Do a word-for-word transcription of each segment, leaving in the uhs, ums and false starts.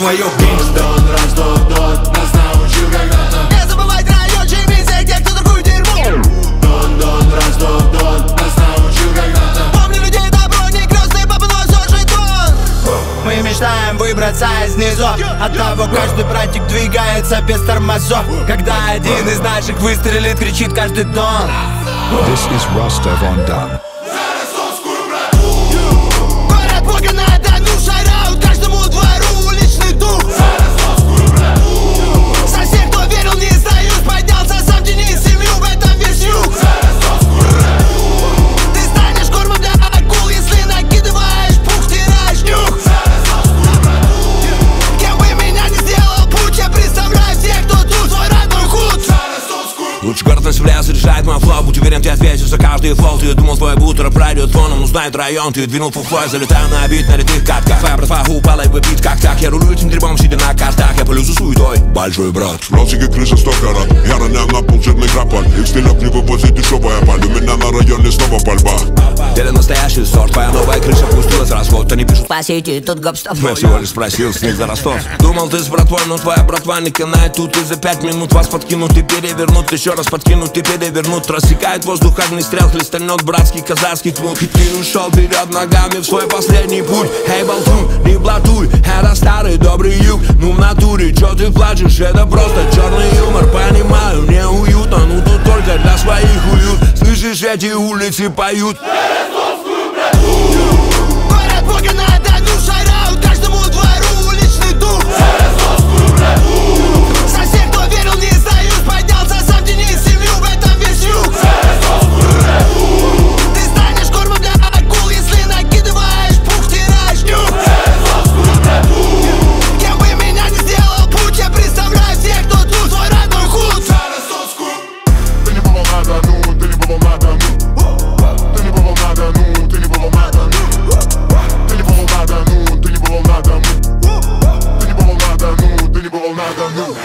твое геймство. Дон, раз, дон, дон, нас научил когда-то Не забывать райончик, везде, где кто другой дерьмо. Дон, дон, раз, дон, дон, нас научил когда-то. Помни людей добро, не крестный, папа носит жетон. Мы мечтаем выбраться из низов, оттого каждый братик двигается без тормозов. Когда один из наших выстрелит, кричит каждый дон. This is Rostov on Don. Город Бога на Дону, шараут каждому двору, уличный дух. Со всех, кто верил, не сдаюсь, поднялся сам Денис, семью, в этом весь юг. Ты станешь кормом для акул, если накидываешь пух, теряешь нюх. Кем бы меня не сделал путь, я представляю всех, кто тут, свой родной худ. Лучше город нас в лес заряжает мой флоу. Будь уверен, ты ответишь за каждый флоу. Ты думал, твой бутер пройдет фоном, но знает район. Ты двинул фуфлой, залетаю на бит на рядных катках. Твоя братва упала и выпит как так. Я рулю этим дерьмом, сидя на картах. Я полю за суетой, большой брат. Пластики крыша сто карат. Я роняю на пол жирный крапаль. Их стилек не вывозит дешевая паль. У меня на районе снова пальба. Или настоящий сорт. Твоя новая крыша пустилась в расход. Они пишут: Спасите, тут гопстов. я всего лишь спросил с них за Ростов. Думал, ты с братвой, но твоя братва не канает. Тут и за пять минут вас подкинут и перевернут. Еще раз подкинут и перевернут. Рассекает воздух огнестрел, хлестальнет братский казахский клуб. И ты ушел вперед ногами в свой последний путь. Эй, болтун, не блатуй, это старый добрый юг. Ну в натуре, чё ты плачешь, это просто черный юмор. Понимаю, мне уютно, ну тут только для своих уют. Слышишь, эти улицы поют. Город Бога на Дону, шараут каждому двору, уличный дух. Со всех, кто верил, не сдаюсь, поднялся сам Денис, семью, в этом весь юг. Ты станешь кормом для акул, если накидываешь пух, теряешь нюх. Кем бы меня не сделал путь, я представляю всех, кто тут, свой родной худ. Ты не бывал на Дону, ты не бывал на Дону. Ты не бывал на Дону, ты не бывал на Дону. Ты не бывал на Дону, ты не бывал на Дону. Ты не бывал на Дону, ты не бывал на Дону.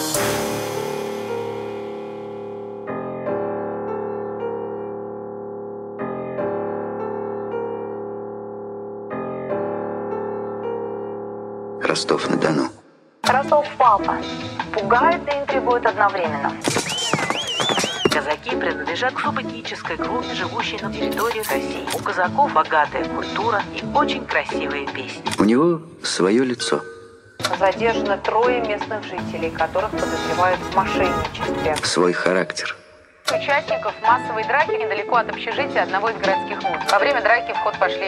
Ростов-на-Дону. Ростов папа. Пугает и интригует одновременно. Казаки принадлежат к субэтнической группе, живущей на территории России. У казаков богатая культура и очень красивые песни. У него свое лицо. Задержано трое местных жителей, которых подозревают в мошенничестве. Свой характер. Участников массовой драки недалеко от общежития одного из городских вузов. Во время драки в ход пошли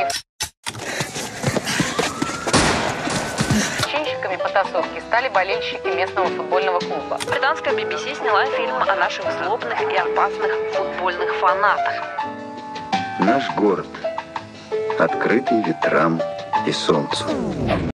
зачинщиками потасовки стали болельщики местного футбольного клуба. Британская би би си сняла фильм о наших злобных и опасных футбольных фанатах. Наш город, открытый ветрам и солнцу.